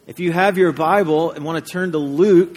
If you have your Bible and want to turn to Luke,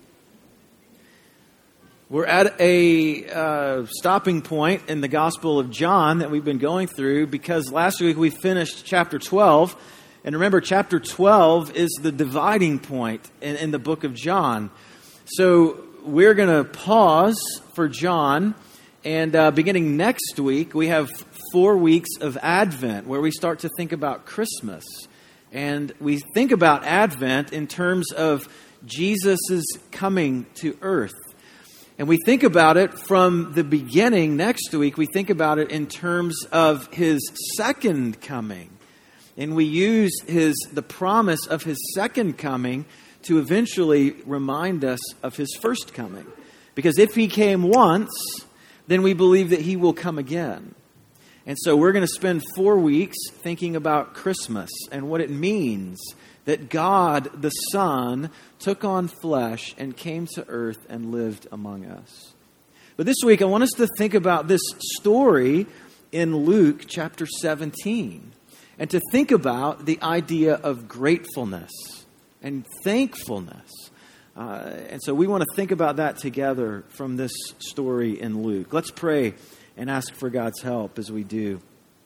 we're at a stopping point in the Gospel of John that we've been going through because last week we finished chapter 12. And remember, chapter 12 is the dividing point in the book of John. So we're going to pause for John. And beginning next week, we have 4 weeks of Advent where we start to think about Christmas. And we think about Advent in terms of Jesus' coming to earth. And we think about it from the beginning next week. We think about it in terms of His second coming. And we use the promise of His second coming to eventually remind us of His first coming. Because if He came once, then we believe that He will come again. And so we're going to spend 4 weeks thinking about Christmas and what it means that God, the Son, took on flesh and came to earth and lived among us. But this week, I want us to think about this story in Luke chapter 17 and to think about the idea of gratefulness and thankfulness. And so we want to think about that together from this story in Luke. Let's pray and ask for God's help as we do.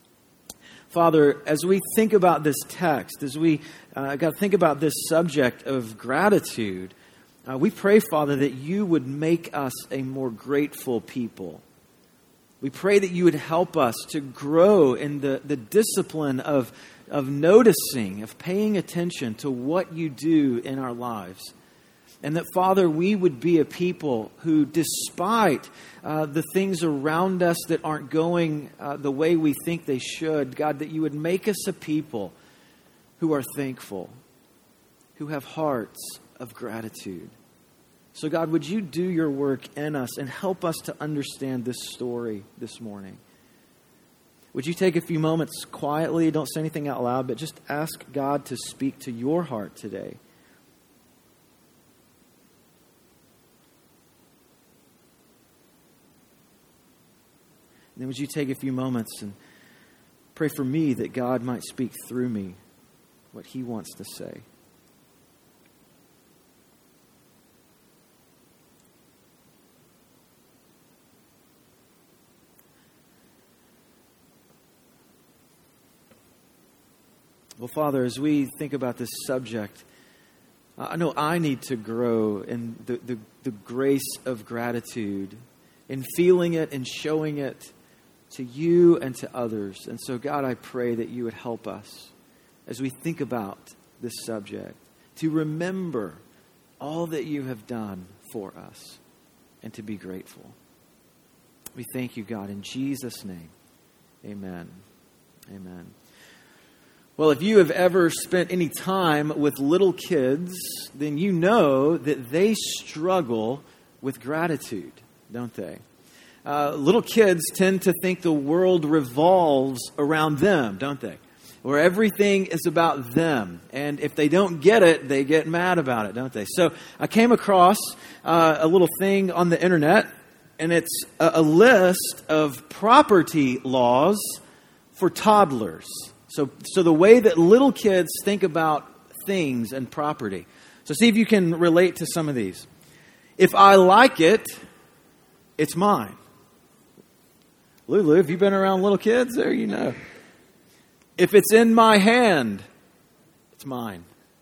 Father, as we think about this text, as we think about this subject of gratitude, we pray, Father, that You would make us a more grateful people. We pray that You would help us to grow in the discipline of noticing, of paying attention to what You do in our lives. And that, Father, we would be a people who, despite the things around us that aren't going the way we think they should, God, that You would make us a people who are thankful, who have hearts of gratitude. So, God, would You do Your work in us and help us to understand this story this morning? Would you take a few moments quietly, don't say anything out loud, but just ask God to speak to your heart today. And then would you take a few moments and pray for me that God might speak through me what He wants to say. Well, Father, as we think about this subject, I know I need to grow in the grace of gratitude, in feeling it and showing it to You and to others. And so, God, I pray that You would help us as we think about this subject to remember all that You have done for us and to be grateful. We thank You, God, in Jesus' name. Amen. Amen. Well, if you have ever spent any time with little kids, then you know that they struggle with gratitude, don't they? Little kids tend to think the world revolves around them, don't they? Where everything is about them. And if they don't get it, they get mad about it, don't they? So I came across a little thing on the internet, and it's a list of property laws for toddlers. So the way that little kids think about things and property. So see if you can relate to some of these. If I like it, it's mine. Lulu, have you been around little kids? There you know. If it's in my hand, it's mine.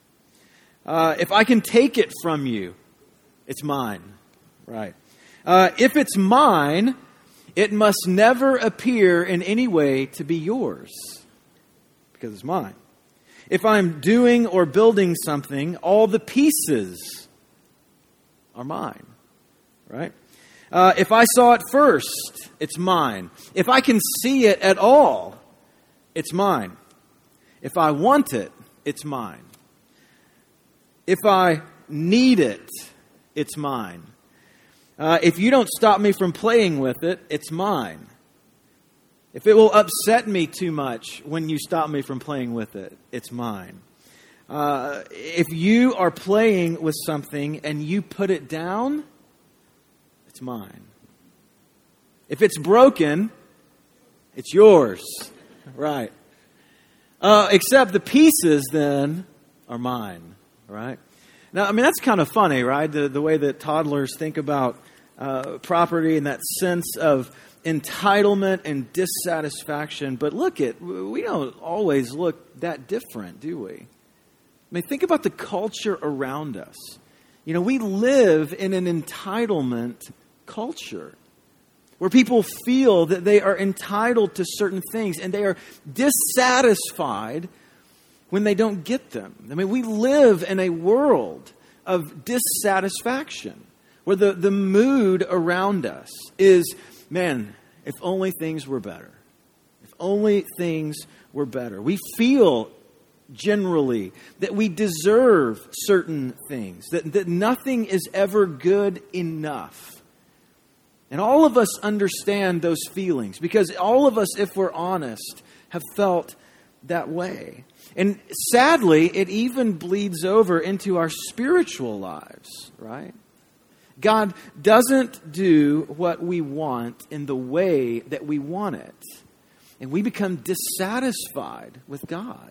If I can take it from you, it's mine. Right. If it's mine, it must never appear in any way to be yours. Because it's mine. If I'm doing or building something, all the pieces are mine. Right? If I saw it first, it's mine. If I can see it at all, it's mine. If I want it, it's mine. If I need it, it's mine. If you don't stop me from playing with it, it's mine. If it will upset me too much when you stop me from playing with it, it's mine. If you are playing with something and you put it down, it's mine. If it's broken, it's yours. Right. Except the pieces then are mine. right? Now, I mean, that's kind of funny, right? The way that toddlers think about property and that sense of entitlement and dissatisfaction. But we don't always look that different, do we? I mean, think about the culture around us. You know, we live in an entitlement culture where people feel that they are entitled to certain things and they are dissatisfied when they don't get them. I mean, we live in a world of dissatisfaction where the mood around us is, man, if only things were better. If only things were better. We feel generally that we deserve certain things, that nothing is ever good enough. And all of us understand those feelings because all of us, if we're honest, have felt that way. And sadly, it even bleeds over into our spiritual lives, right? God doesn't do what we want in the way that we want it. And we become dissatisfied with God.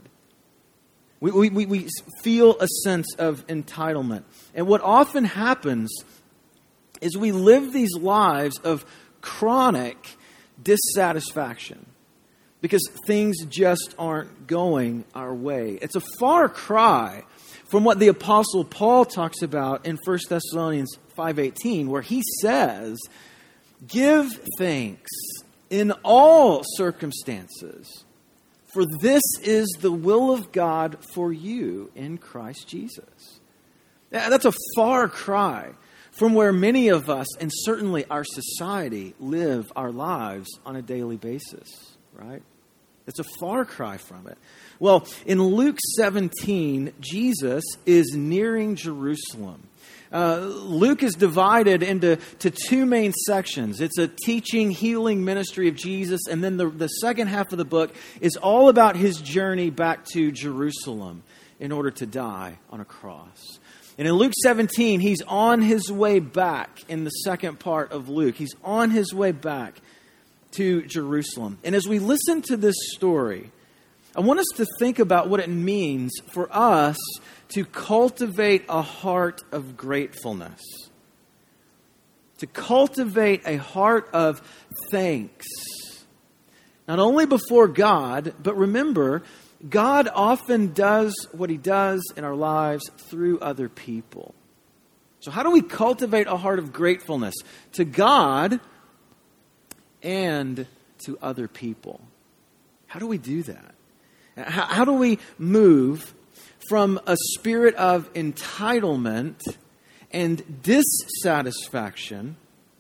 We feel a sense of entitlement. And what often happens is we live these lives of chronic dissatisfaction because things just aren't going our way. It's a far cry from what the Apostle Paul talks about in 1 Thessalonians 5:18, where he says, "Give thanks in all circumstances, for this is the will of God for you in Christ Jesus." That's a far cry from where many of us, and certainly our society, live our lives on a daily basis, right? It's a far cry from it. Well, in Luke 17, Jesus is nearing Jerusalem. Luke is divided into two main sections. It's a teaching, healing ministry of Jesus, and then the second half of the book is all about his journey back to Jerusalem in order to die on a cross. And in Luke 17, he's on his way back in the second part of Luke. He's on his way back to Jerusalem. And as we listen to this story, I want us to think about what it means for us to cultivate a heart of gratefulness. To cultivate a heart of thanks. Not only before God, but remember, God often does what he does in our lives through other people. So how do we cultivate a heart of gratefulness to God and to other people? How do we do that? How do we move from a spirit of entitlement and dissatisfaction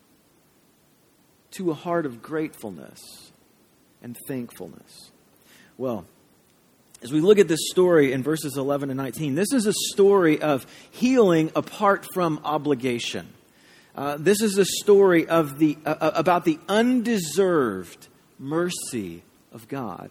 to a heart of gratefulness and thankfulness? Well, as we look at this story in verses 11 and 19, this is a story of healing apart from obligation. This is a story of about the undeserved mercy of God.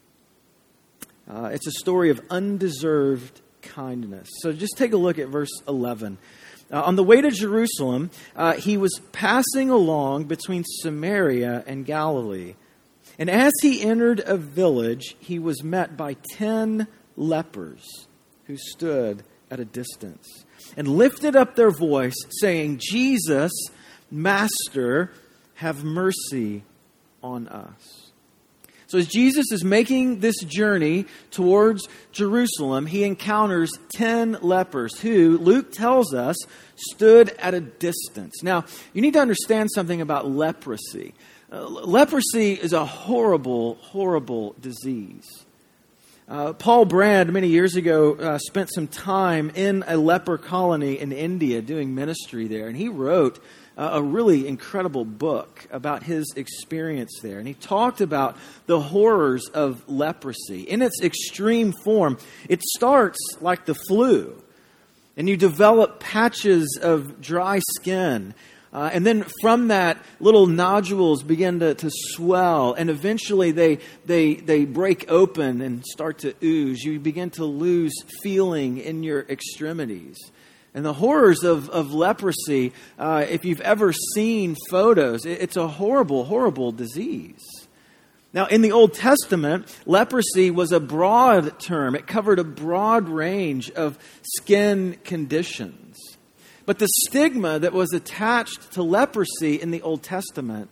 It's a story of undeserved kindness. So just take a look at verse 11. On the way to Jerusalem, he was passing along between Samaria and Galilee. And as he entered a village, he was met by 10 lepers who stood at a distance and lifted up their voice, saying, "Jesus, Master, have mercy on us." So as Jesus is making this journey towards Jerusalem, he encounters 10 lepers who, Luke tells us, stood at a distance. Now, you need to understand something about leprosy. Leprosy is a horrible, horrible disease. Paul Brand, many years ago, spent some time in a leper colony in India doing ministry there. And he wrote a really incredible book about his experience there. And he talked about the horrors of leprosy. In its extreme form, it starts like the flu. And you develop patches of dry skin. And then from that, little nodules begin to swell, and eventually they break open and start to ooze. You begin to lose feeling in your extremities. And the horrors of leprosy, if you've ever seen photos, it's a horrible, horrible disease. Now, in the Old Testament, leprosy was a broad term. It covered a broad range of skin conditions. But the stigma that was attached to leprosy in the Old Testament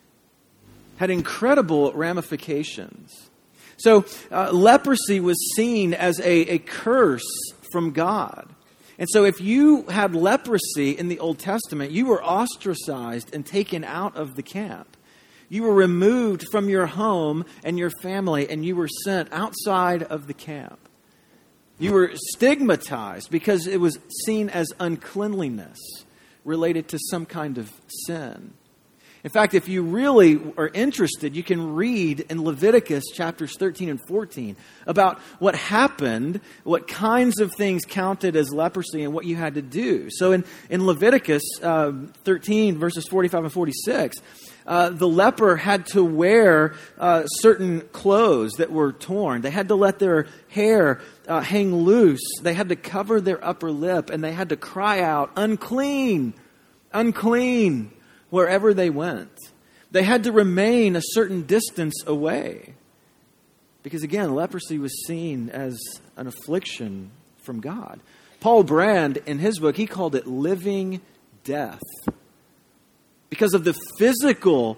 had incredible ramifications. So, leprosy was seen as a curse from God. And so if you had leprosy in the Old Testament, you were ostracized and taken out of the camp. You were removed from your home and your family, and you were sent outside of the camp. You were stigmatized because it was seen as uncleanliness related to some kind of sin. In fact, if you really are interested, you can read in Leviticus chapters 13 and 14 about what happened, what kinds of things counted as leprosy, and what you had to do. So in Leviticus 13, verses 45 and 46, the leper had to wear certain clothes that were torn. They had to let their hair hang loose. They had to cover their upper lip, and they had to cry out, "Unclean! Unclean!" wherever they went. They had to remain a certain distance away. Because again, leprosy was seen as an affliction from God. Paul Brand, in his book, he called it living death. Because of the physical,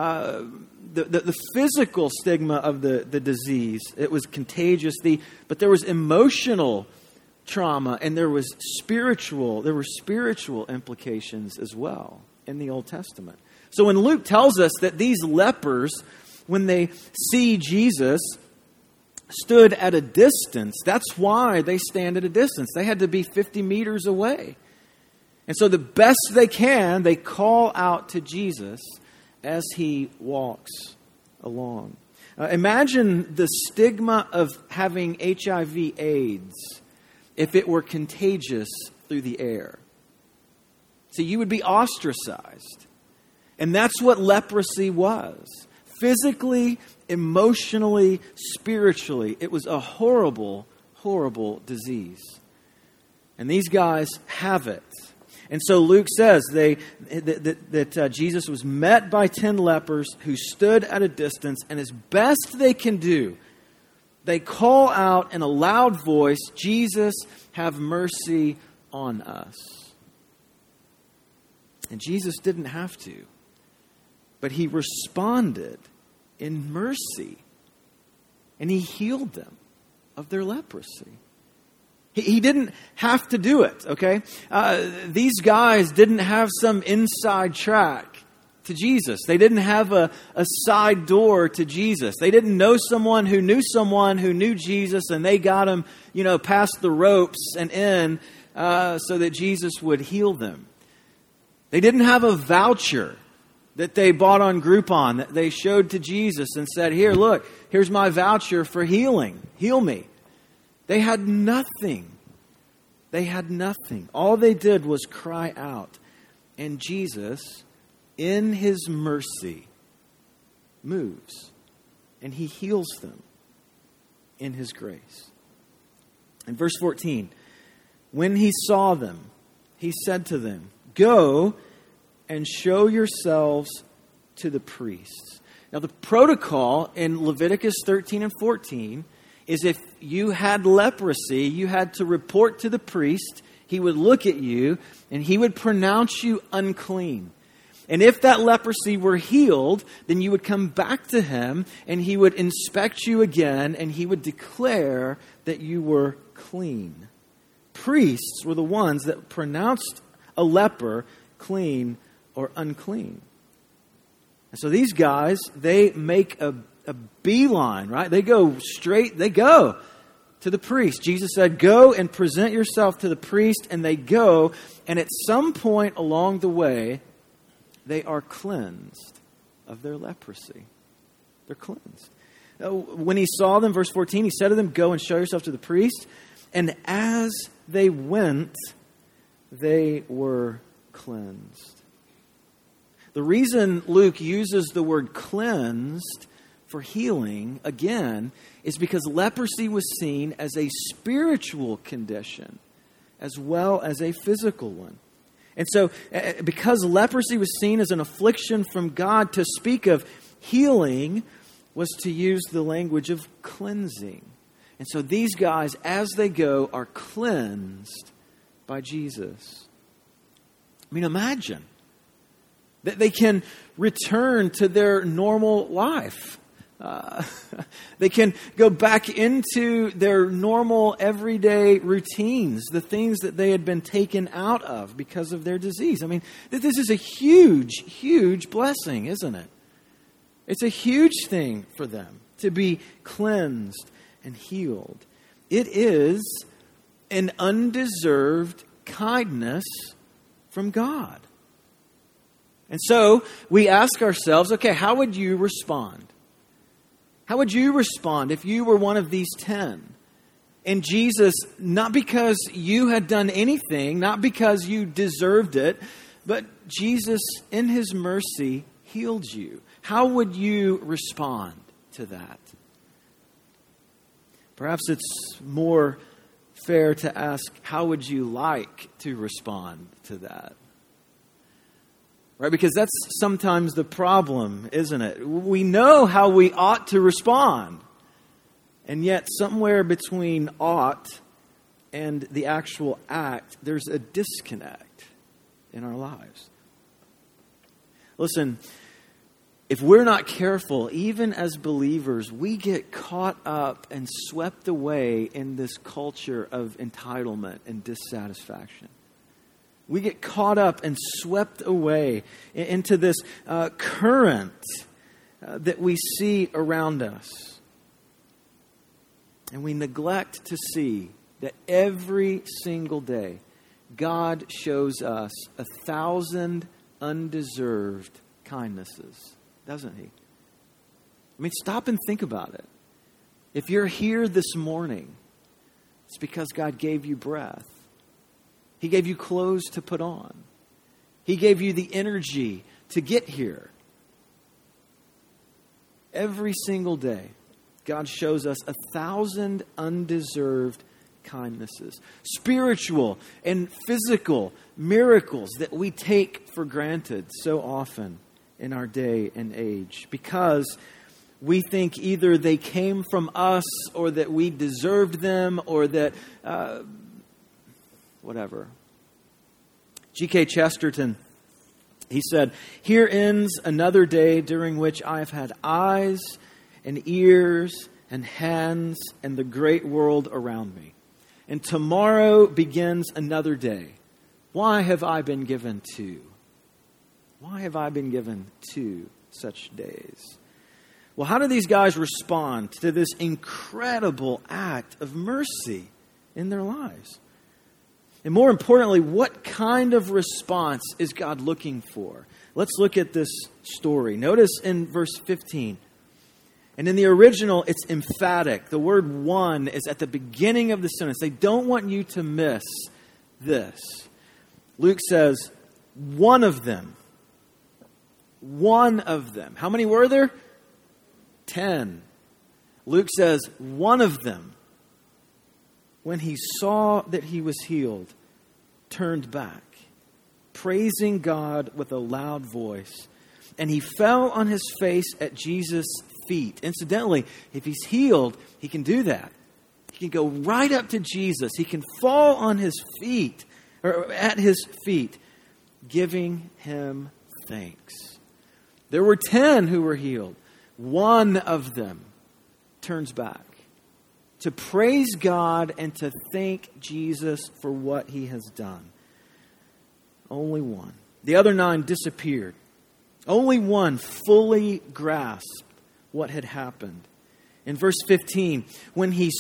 the physical stigma of the disease. It was contagious, but there was emotional trauma, and there were spiritual implications as well in the Old Testament. So when Luke tells us that these lepers, when they see Jesus, stood at a distance, that's why they stand at a distance. They had to be 50 meters away. And so the best they can, they call out to Jesus as he walks along. Imagine the stigma of having HIV/AIDS if it were contagious through the air. So you would be ostracized. And that's what leprosy was. Physically, emotionally, spiritually, it was a horrible, horrible disease. And these guys have it. And so Luke says that Jesus was met by 10 lepers who stood at a distance, and as best they can do, they call out in a loud voice, "Jesus, have mercy on us." And Jesus didn't have to, but he responded in mercy, and he healed them of their leprosy. He didn't have to do it, okay? These guys didn't have some inside track to Jesus. They didn't have a side door to Jesus. They didn't know someone who knew Jesus, and they got him, past the ropes and in so that Jesus would heal them. They didn't have a voucher that they bought on Groupon that they showed to Jesus and said, "Here, look, here's my voucher for healing. Heal me." They had nothing. They had nothing. All they did was cry out. And Jesus, in his mercy, moves. And he heals them in his grace. In verse 14, when he saw them, he said to them, "Go and show yourselves to the priests." Now, the protocol in Leviticus 13 and 14 is if you had leprosy, you had to report to the priest. He would look at you and he would pronounce you unclean. And if that leprosy were healed, then you would come back to him and he would inspect you again and he would declare that you were clean. Priests were the ones that pronounced a leper clean or unclean. And so these guys, they make a beeline, right? They go to the priest. Jesus said, "Go and present yourself to the priest," and they go, and at some point along the way, they are cleansed of their leprosy. They're cleansed. When he saw them, verse 14, he said to them, "Go and show yourself to the priest." And as they went, they were cleansed. The reason Luke uses the word cleansed for healing, again, is because leprosy was seen as a spiritual condition as well as a physical one. And so, because leprosy was seen as an affliction from God, to speak of healing was to use the language of cleansing. And so these guys, as they go, are cleansed by Jesus. I mean, imagine that they can return to their normal life. They can go back into their normal everyday routines, the things that they had been taken out of because of their disease. I mean, this is a huge, huge blessing, isn't it? It's a huge thing for them to be cleansed and healed. It is an undeserved kindness from God. And so we ask ourselves, okay, how would you respond? How would you respond if you were one of these 10? And Jesus, not because you had done anything, not because you deserved it, but Jesus, in His mercy, healed you. How would you respond to that? Perhaps it's more fair to ask, how would you like to respond to that? Right? Because that's sometimes the problem, isn't it? We know how we ought to respond. And yet somewhere between ought and the actual act, there's a disconnect in our lives. Listen, if we're not careful, even as believers, we get caught up and swept away in this culture of entitlement and dissatisfaction. We get caught up and swept away into this current that we see around us. And we neglect to see that every single day, God shows us 1,000 undeserved kindnesses, doesn't He? I mean, stop and think about it. If you're here this morning, it's because God gave you breath. He gave you clothes to put on. He gave you the energy to get here. Every single day, God shows us 1,000 undeserved kindnesses. Spiritual and physical miracles that we take for granted so often in our day and age. Because we think either they came from us or that we deserved them or that... whatever. G.K. Chesterton, he said, "Here ends another day during which I have had eyes and ears and hands and the great world around me. And tomorrow begins another day. Why have I been given two? Why have I been given two such days?" Well, how do these guys respond to this incredible act of mercy in their lives? And more importantly, what kind of response is God looking for? Let's look at this story. Notice in verse 15. And in the original, it's emphatic. The word one is at the beginning of the sentence. They don't want you to miss this. Luke says, one of them. One of them. How many were there? 10. Luke says, one of them, when he saw that he was healed, turned back, praising God with a loud voice. And he fell on his face at Jesus' feet. Incidentally, if he's healed, he can do that. He can go right up to Jesus. He can fall on his feet, or at his feet, giving him thanks. There were 10 who were healed. One of them turns back to praise God and to thank Jesus for what He has done. Only one. The other 9 disappeared. Only one fully grasped what had happened. In verse 15, when he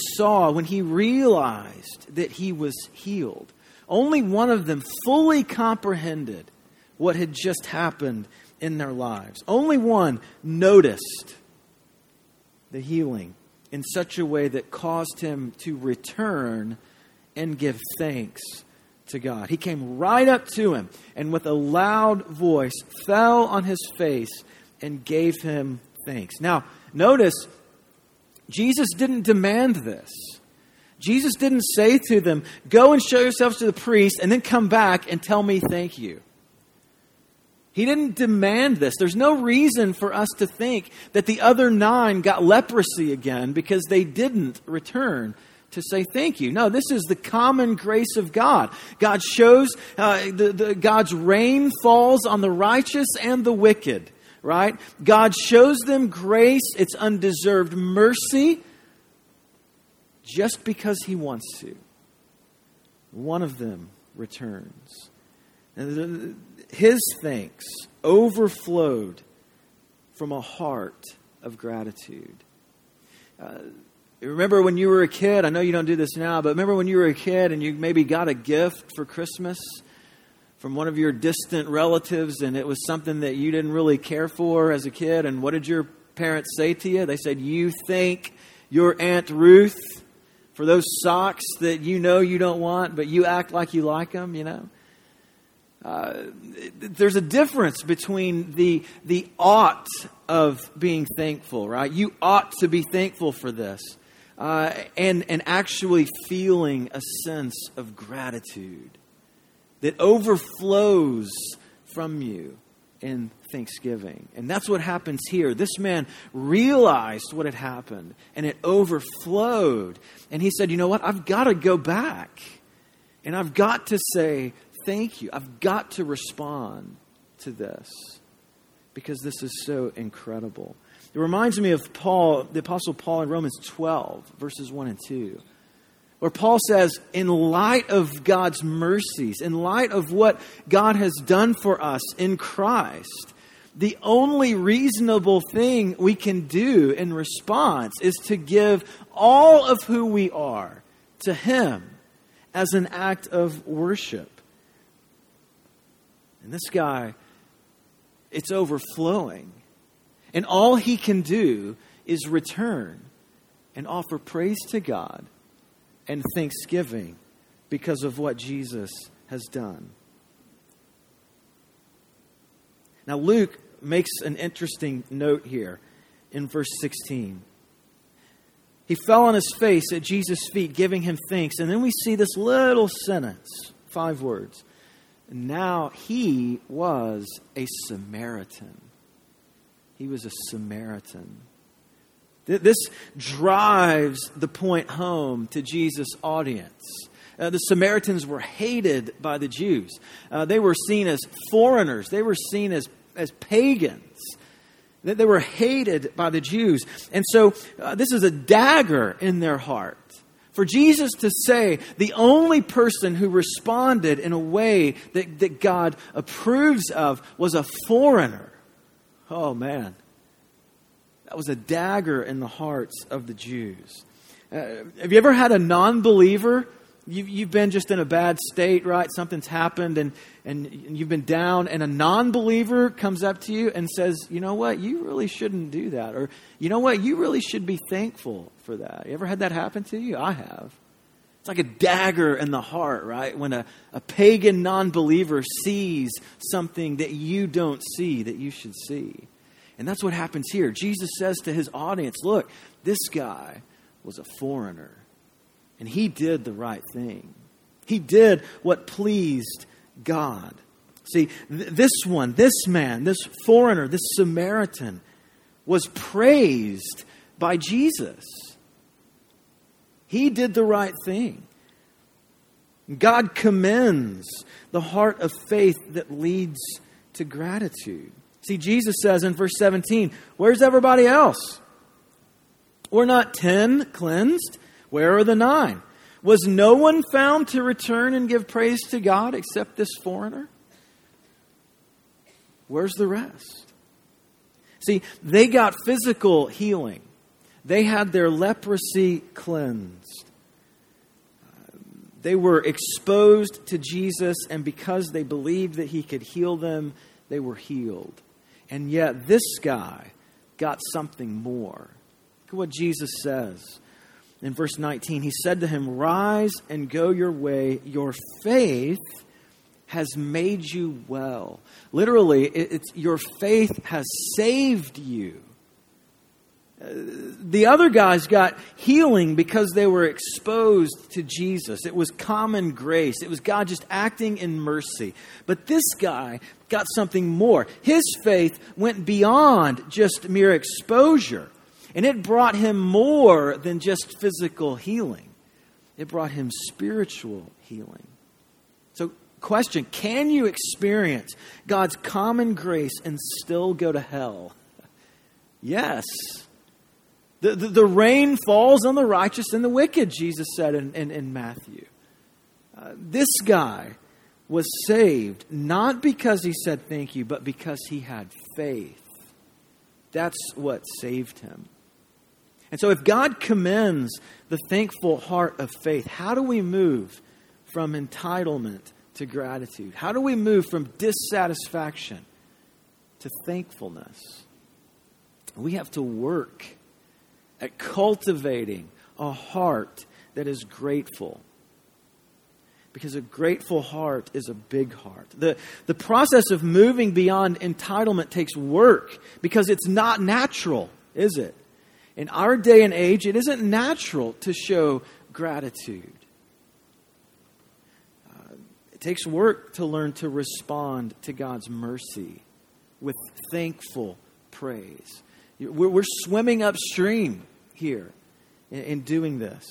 realized that he was healed, only one of them fully comprehended what had just happened in their lives. Only one noticed the healing in such a way that caused him to return and give thanks to God. He came right up to him and with a loud voice fell on his face and gave him thanks. Now, notice, Jesus didn't demand this. Jesus didn't say to them, go and show yourselves to the priest and then come back and tell me thank you. He didn't demand this. There's no reason for us to think that the other 9 got leprosy again because they didn't return to say thank you. No, this is the common grace of God. God shows, God's rain falls on the righteous and the wicked, right? God shows them grace, it's undeserved mercy, just because He wants to. One of them returns. And his thanks overflowed from a heart of gratitude. Remember when you were a kid, I know you don't do this now, but remember when you were a kid and you maybe got a gift for Christmas from one of your distant relatives and it was something that you didn't really care for as a kid, and what did your parents say to you? They said, you thank your Aunt Ruth for those socks that you know you don't want, but you act like you like them, you know? There's a difference between the ought of being thankful, right? You ought to be thankful for this, and actually feeling a sense of gratitude that overflows from you in thanksgiving. And that's what happens here. This man realized what had happened, and it overflowed. And he said, you know what? I've got to go back, and I've got to say thank you. I've got to respond to this because this is so incredible. It reminds me of Paul, the Apostle Paul in Romans 12, verses 1 and 2, where Paul says, in light of God's mercies, in light of what God has done for us in Christ, the only reasonable thing we can do in response is to give all of who we are to Him as an act of worship. And this guy, it's overflowing. And all he can do is return and offer praise to God and thanksgiving because of what Jesus has done. Now, Luke makes an interesting note here in verse 16. He fell on his face at Jesus' feet, giving Him thanks. And then we see this little sentence, 5 words. Now he was a Samaritan. He was a Samaritan. This drives the point home to Jesus' audience. The Samaritans were hated by the Jews. They were seen as foreigners. They were seen as pagans. They were hated by the Jews. And so this is a dagger in their heart. For Jesus to say the only person who responded in a way that God approves of was a foreigner. Oh, man. That was a dagger in the hearts of the Jews. Have you ever had a non-believer? You've been just in a bad state, right? Something's happened and you've been down, and a non-believer comes up to you and says, you know what, you really shouldn't do that. Or, you know what, you really should be thankful for that. You ever had that happen to you? I have. It's like a dagger in the heart, right? When a pagan non-believer sees something that you don't see, that you should see. And that's what happens here. Jesus says to His audience, look, this guy was a foreigner. And he did the right thing. He did what pleased God. See, this man, this foreigner, this Samaritan was praised by Jesus. He did the right thing. God commends the heart of faith that leads to gratitude. See, Jesus says in verse 17, where's everybody else? Were not 10 cleansed? Where are the 9? Was no one found to return and give praise to God except this foreigner? Where's the rest? See, they got physical healing. They had their leprosy cleansed. They were exposed to Jesus, and because they believed that He could heal them, they were healed. And yet this guy got something more. Look at what Jesus says. In verse 19, He said to him, rise and go your way. Your faith has made you well. Literally, it's your faith has saved you. The other guys got healing because they were exposed to Jesus. It was common grace. It was God just acting in mercy. But this guy got something more. His faith went beyond just mere exposure. And it brought him more than just physical healing. It brought him spiritual healing. So, question, can you experience God's common grace and still go to hell? Yes. The rain falls on the righteous and the wicked, Jesus said in Matthew. This guy was saved not because he said thank you, but because he had faith. That's what saved him. And so if God commends the thankful heart of faith, how do we move from entitlement to gratitude? How do we move from dissatisfaction to thankfulness? We have to work at cultivating a heart that is grateful. Because a grateful heart is a big heart. The process of moving beyond entitlement takes work because it's not natural, is it? In our day and age, it isn't natural to show gratitude. It takes work to learn to respond to God's mercy with thankful praise. We're swimming upstream here in doing this.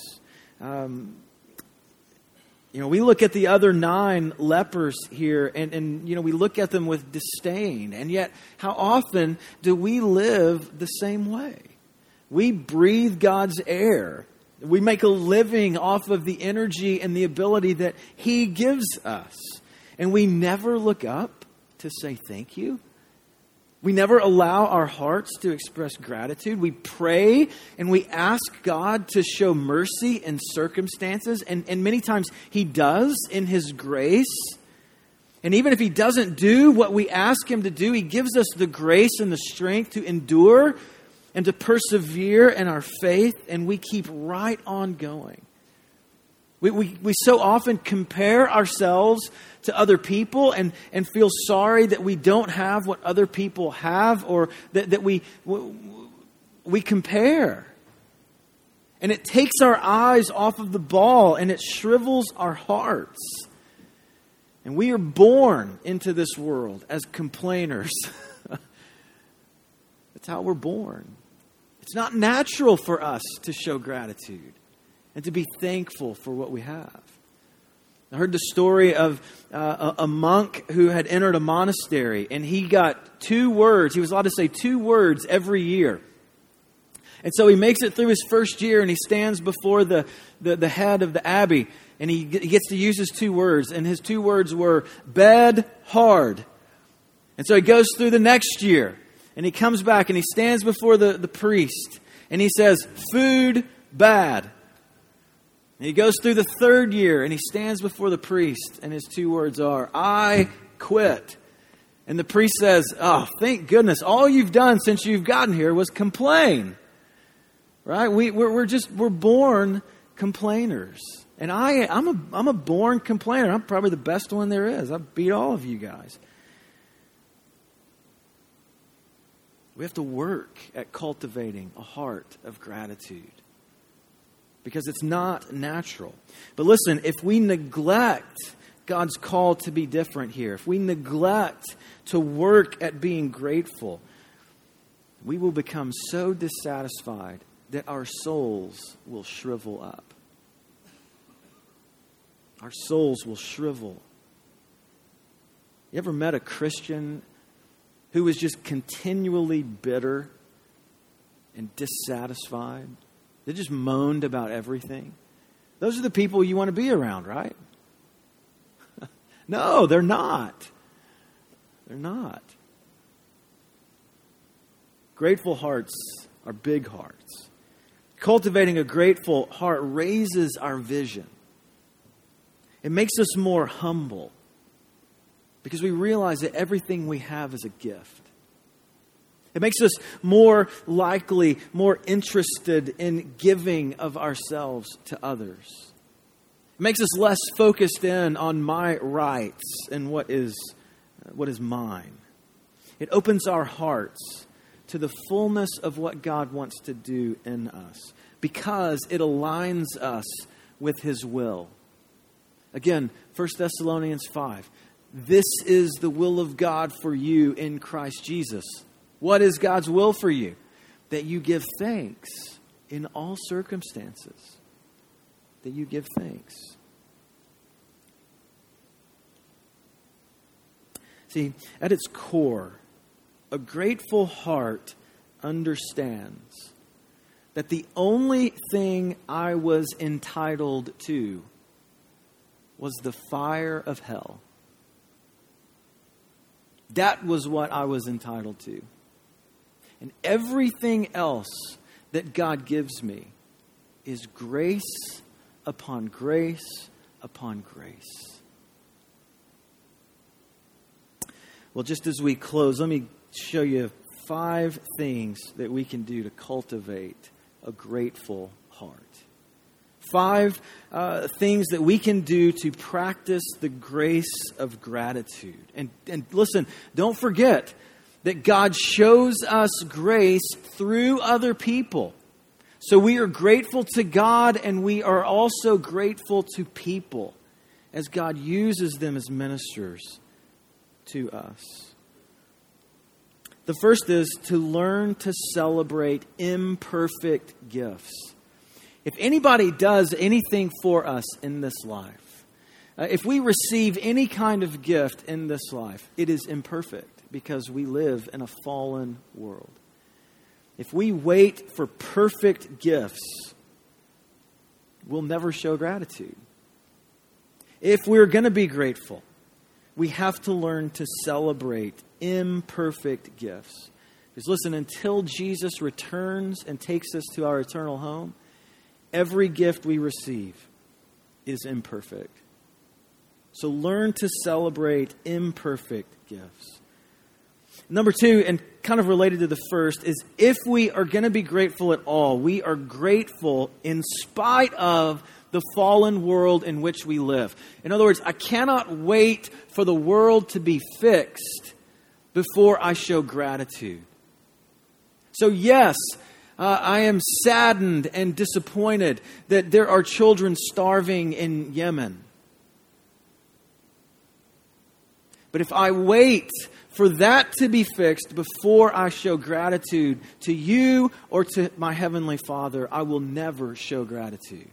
We look at the other 9 lepers here and we look at them with disdain. And yet, how often do we live the same way? We breathe God's air. We make a living off of the energy and the ability that He gives us. And we never look up to say thank you. We never allow our hearts to express gratitude. We pray and we ask God to show mercy in circumstances. And many times He does in His grace. And even if He doesn't do what we ask Him to do, He gives us the grace and the strength to endure and to persevere in our faith. And we keep right on going. We so often compare ourselves to other people and feel sorry that we don't have what other people have, or that we compare. And it takes our eyes off of the ball and it shrivels our hearts. And we are born into this world as complainers. That's how we're born. It's not natural for us to show gratitude and to be thankful for what we have. I heard the story of a monk who had entered a monastery, and he got 2 words. He was allowed to say 2 words every year. And so he makes it through his first year, and he stands before the head of the abbey, and he gets to use his 2 words. And his 2 words were bed hard. And so he goes through the next year, and he comes back, and he stands before the priest, and he says, food bad. And he goes through the 3rd year and he stands before the priest and his 2 words are, I quit. And the priest says, oh, thank goodness. All you've done since you've gotten here was complain. Right? We're born complainers. And I'm a born complainer. I'm probably the best one there is. I beat all of you guys. We have to work at cultivating a heart of gratitude. Because it's not natural. But listen, if we neglect God's call to be different here, if we neglect to work at being grateful, we will become so dissatisfied that our souls will shrivel up. Our souls will shrivel. You ever met a Christian who was just continually bitter and dissatisfied? They just moaned about everything. Those are the people you want to be around, right? No, they're not. They're not. Grateful hearts are big hearts. Cultivating a grateful heart raises our vision. It makes us more humble because we realize that everything we have is a gift. It makes us more likely, more interested in giving of ourselves to others. It makes us less focused in on my rights and what is mine. It opens our hearts to the fullness of what God wants to do in us, because it aligns us with His will. Again, 1 Thessalonians 5. This is the will of God for you in Christ Jesus. What is God's will for you? That you give thanks in all circumstances. That you give thanks. See, at its core, a grateful heart understands that the only thing I was entitled to was the fire of hell. That was what I was entitled to. And everything else that God gives me is grace upon grace upon grace. Well, just as we close, let me show you 5 things that we can do to cultivate a grateful heart. 5 things that we can do to practice the grace of gratitude. And listen, don't forget that God shows us grace through other people. So we are grateful to God, and we are also grateful to people as God uses them as ministers to us. The first is to learn to celebrate imperfect gifts. If anybody does anything for us in this life, if we receive any kind of gift in this life, it is imperfect because we live in a fallen world. If we wait for perfect gifts, we'll never show gratitude. If we're going to be grateful, we have to learn to celebrate imperfect gifts. Because listen, until Jesus returns and takes us to our eternal home, every gift we receive is imperfect. So learn to celebrate imperfect gifts. Number 2, and kind of related to the first, is if we are going to be grateful at all, we are grateful in spite of the fallen world in which we live. In other words, I cannot wait for the world to be fixed before I show gratitude. So yes, I am saddened and disappointed that there are children starving in Yemen. But if I wait for that to be fixed before I show gratitude to you or to my Heavenly Father, I will never show gratitude.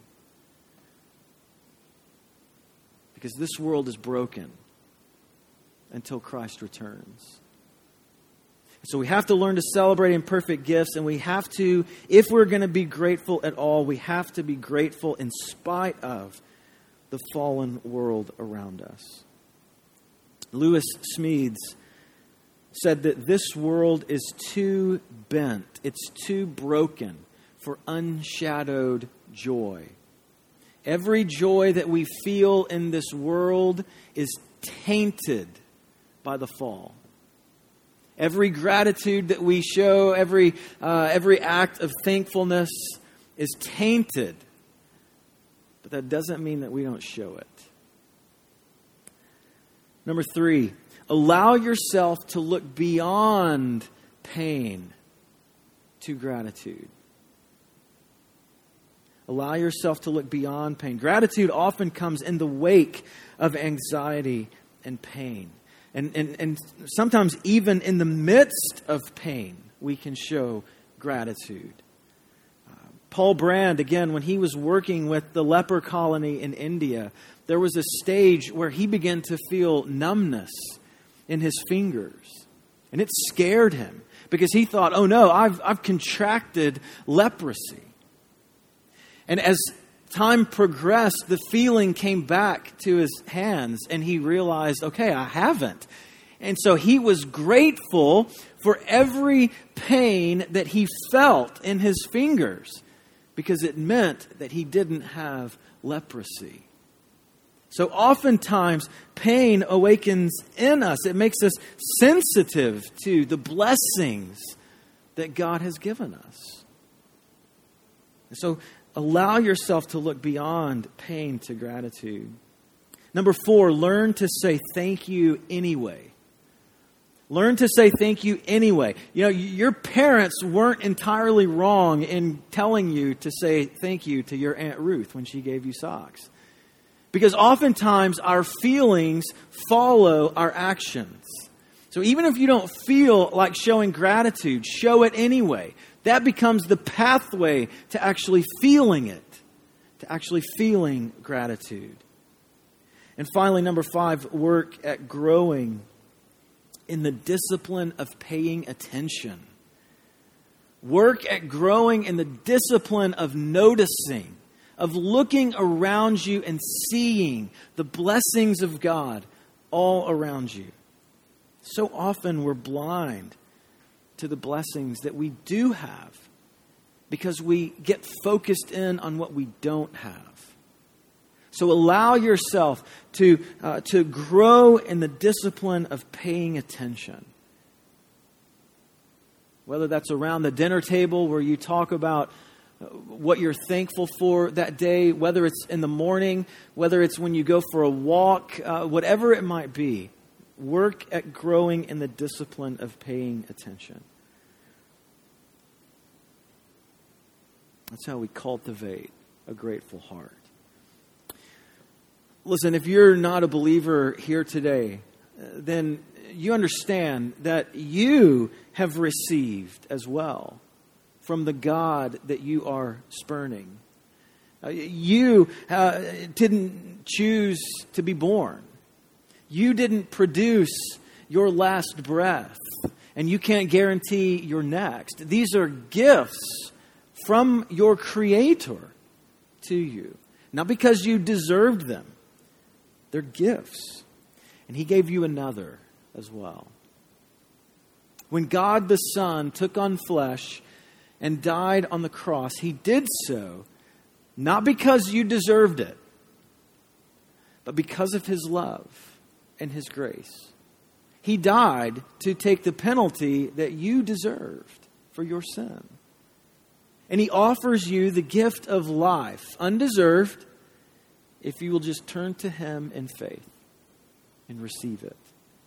Because this world is broken until Christ returns. So we have to learn to celebrate imperfect gifts, and we have to, if we're going to be grateful at all, we have to be grateful in spite of the fallen world around us. Lewis Smedes said that this world is too bent, it's too broken for unshadowed joy. Every joy that we feel in this world is tainted by the fall. Every gratitude that we show, every act of thankfulness is tainted. But that doesn't mean that we don't show it. Number 3, allow yourself to look beyond pain to gratitude. Allow yourself to look beyond pain. Gratitude often comes in the wake of anxiety and pain. And sometimes even in the midst of pain, we can show gratitude. Paul Brand, again, when he was working with the leper colony in India, there was a stage where he began to feel numbness in his fingers. And it scared him because he thought, oh no, I've contracted leprosy. And as time progressed, the feeling came back to his hands and he realized, okay, I haven't. And so he was grateful for every pain that he felt in his fingers because it meant that he didn't have leprosy. So oftentimes, pain awakens in us. It makes us sensitive to the blessings that God has given us. And so allow yourself to look beyond pain to gratitude. Number 4, learn to say thank you anyway. Learn to say thank you anyway. You know, your parents weren't entirely wrong in telling you to say thank you to your Aunt Ruth when she gave you socks. Because oftentimes our feelings follow our actions. So even if you don't feel like showing gratitude, show it anyway. That becomes the pathway to actually feeling it, to actually feeling gratitude. And finally, number 5, work at growing in the discipline of paying attention. Work at growing in the discipline of noticing, of looking around you and seeing the blessings of God all around you. So often we're blind to the blessings that we do have because we get focused in on what we don't have. So allow yourself to grow in the discipline of paying attention. Whether that's around the dinner table where you talk about what you're thankful for that day, whether it's in the morning, whether it's when you go for a walk, whatever it might be, work at growing in the discipline of paying attention. That's how we cultivate a grateful heart. Listen, if you're not a believer here today, then you understand that you have received as well from the God that you are spurning. You didn't choose to be born. You didn't produce your last breath, and you can't guarantee your next. These are gifts from your Creator to you. Not because you deserved them. They're gifts. And He gave you another as well. When God the Son took on flesh and died on the cross, He did so not because you deserved it, but because of His love and His grace. He died to take the penalty that you deserved for your sin. And He offers you the gift of life, undeserved, if you will just turn to Him in faith and receive it.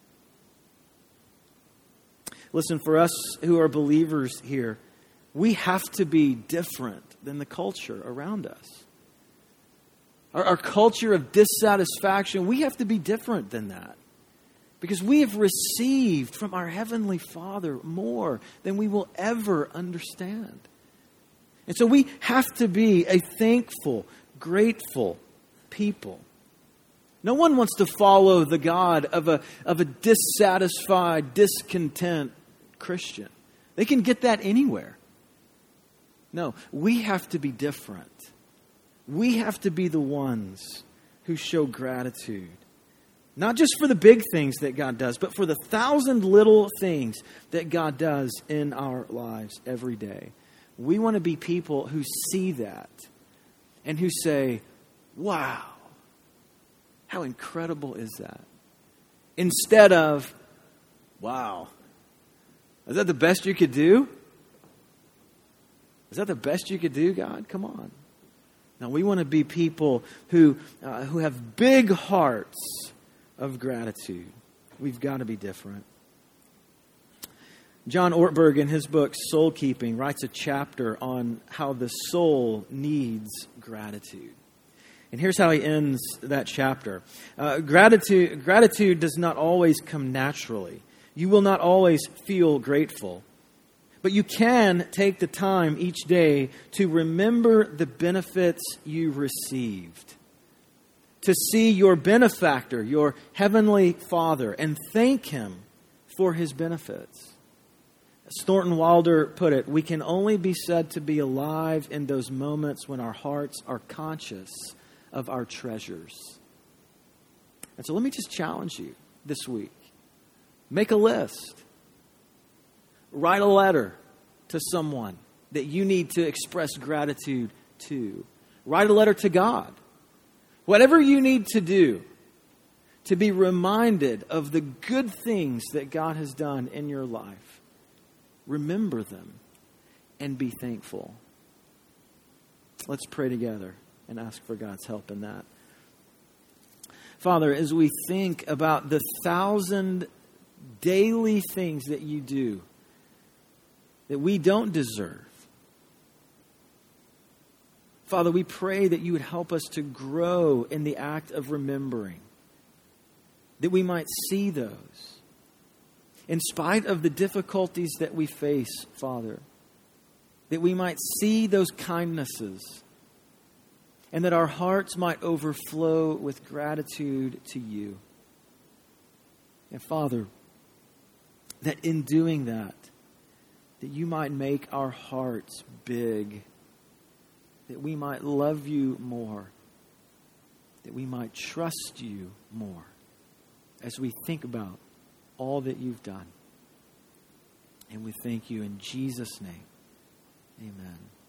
Listen, for us who are believers here, we have to be different than the culture around us. Our culture of dissatisfaction, we have to be different than that. Because we have received from our Heavenly Father more than we will ever understand. And so we have to be a thankful, grateful people. No one wants to follow the God of a dissatisfied, discontent Christian. They can get that anywhere. No, we have to be different. We have to be the ones who show gratitude. Not just for the big things that God does, but for the 1,000 little things that God does in our lives every day. We want to be people who see that and who say, wow, how incredible is that? Instead of, wow, is that the best you could do? Is that the best you could do, God? Come on. Now, we want to be people who have big hearts of gratitude. We've got to be different. John Ortberg, in his book, Soul Keeping, writes a chapter on how the soul needs gratitude. And here's how he ends that chapter. Gratitude does not always come naturally. You will not always feel grateful. But you can take the time each day to remember the benefits you received. To see your benefactor, your Heavenly Father, and thank Him for His benefits. As Thornton Wilder put it, we can only be said to be alive in those moments when our hearts are conscious of our treasures. And so let me just challenge you this week. Make a list. Write a letter to someone that you need to express gratitude to. Write a letter to God. Whatever you need to do to be reminded of the good things that God has done in your life, remember them and be thankful. Let's pray together and ask for God's help in that. Father, as we think about the 1,000 daily things that you do that we don't deserve. Father, we pray that you would help us to grow in the act of remembering, that we might see those. In spite of the difficulties that we face, Father, that we might see those kindnesses and that our hearts might overflow with gratitude to you. And Father, that in doing that you might make our hearts big, that we might love you more, that we might trust you more as we think about all that you've done. And we thank you in Jesus' name. Amen.